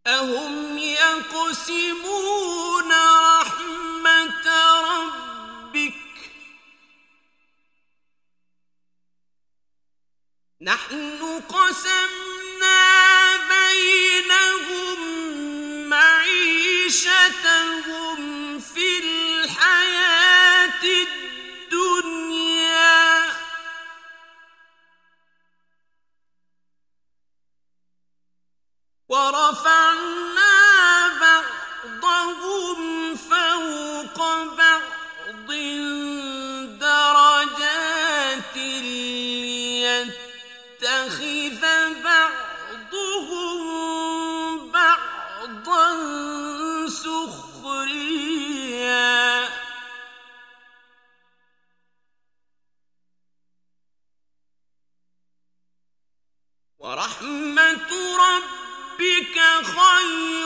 أهم يقسمون رحمة ربك نحن قسمنا بينهم معيشتهم في الحياة الدنيا ورفعنا بعضهم فوق بعض درجات ليتخذ بعضهم بعضا سخريا ورحمة ربك خير